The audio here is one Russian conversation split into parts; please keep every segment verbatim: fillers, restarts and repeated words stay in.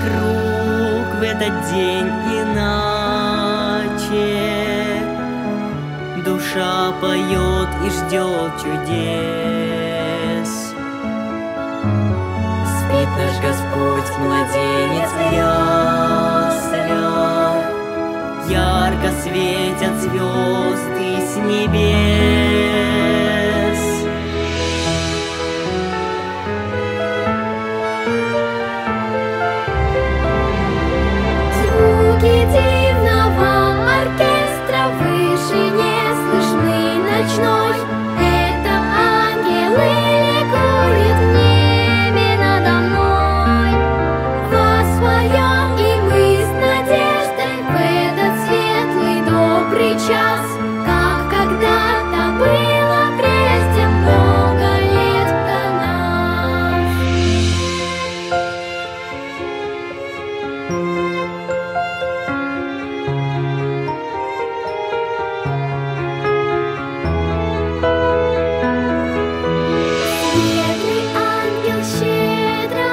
вокруг в этот день иначе. Душа поет и ждет чудес. Спит наш Господь, младенец в яслях, ярко светят звезды с небес. Звуки дивного оркестра выше не слышны ночной. Это ангелы ликуют в небе надо мной. Воспоем и мы с надеждой в этот светлый добрый час, как когда-то было прежде много лет до нас. Светлый ангел щедро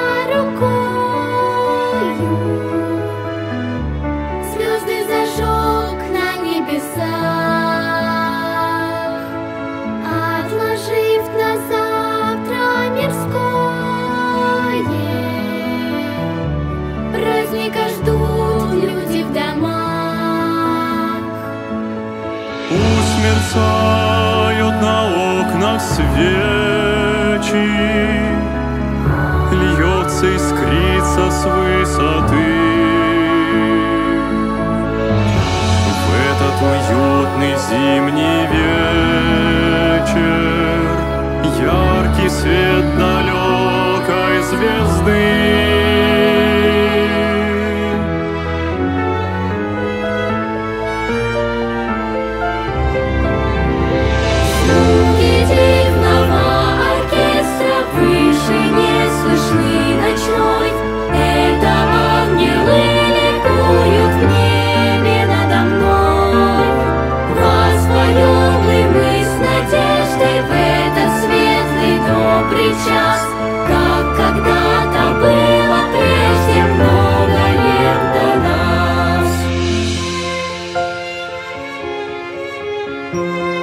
рукою звезды зажег на небесах, отложив на завтра мирское. Праздника ждут люди в домах. Усмерцают на окнах свечи, льется искрица с высоты. В этот уютный зимний вечер яркий свет далекой звезды. Звуки дивного оркестра выше не слышны ночной. Это ангелы ликуют в небе надо мной. Воспоем и мы с надеждой в этот светлый добрый час, как когда-то было прежде много лет до нас.